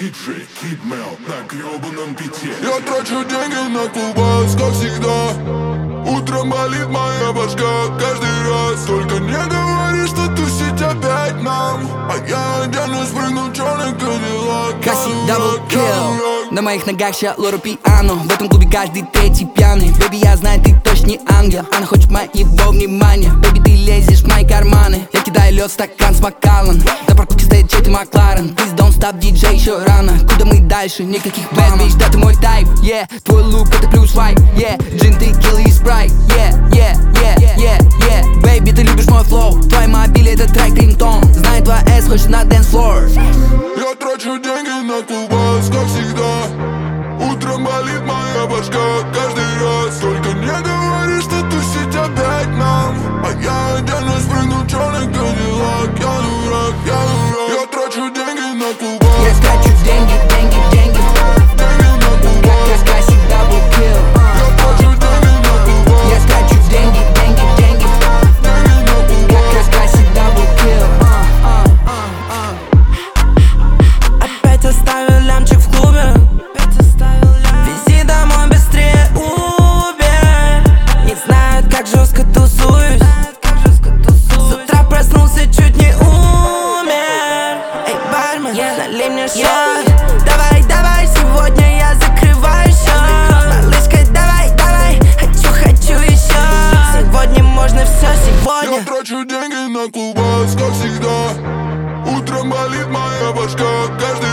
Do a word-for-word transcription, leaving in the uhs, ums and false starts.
Диджей Kid Mel на гребаном бите. Я трачу деньги на кубас, как всегда. Утром болит моя башка каждый раз. Только не говори, что тусить опять нам. А я оденусь, прыгну черный кадиллак. Касси дабл килл. На моих ногах ща лору пиано. В этом клубе каждый третий пьяный. Бэби, я знаю, ты точно не ангел. Она хочет моего внимания. Бэби, ты лезешь в мои карманы. Я кидаю лед, стакан с Макаллан. На парковке стоит чей-то Макларен. Please don't stop, диджей, еще рано. Куда мы дальше? Никаких планов. Bad bitch, да ты мой тайп, yeah. Твой лук это плюс вайп, yeah. Джин, ты килл и спрайт, yeah, yeah, yeah, yeah, yeah. Бэйби, ты любишь мой флоу. Твой мобиль это трек рингтон. Знает твоя эс, хочет на dance floor. Я трачу деньги на кубас, как всегда. Утром болит моя башка каждый раз. Только не говори, что тусить опять нам. А я оденусь, прыгну черный кадиллак. Я дурак, я дурак. Я трачу деньги на кубас. Я трачу деньги, деньги, деньги. Деньги на кубас. Я Касси дабл килл. Я трачу деньги на кубас. Я трачу деньги, деньги, деньги. Деньги на кубас. Я Касси дабл килл. Опять оставил лямчик в клубе. Вези домой быстрее, Убер. Не знают, как жестко тусуюсь. С утра проснулся, чуть не умер. Эй, бармен, налей мне шот. Давай, давай, сегодня я закрываю счет. Малышка, давай, давай, хочу, хочу еще. Сегодня можно все, сегодня. Я трачу деньги на кубас, как всегда. Утром болит моя башка каждый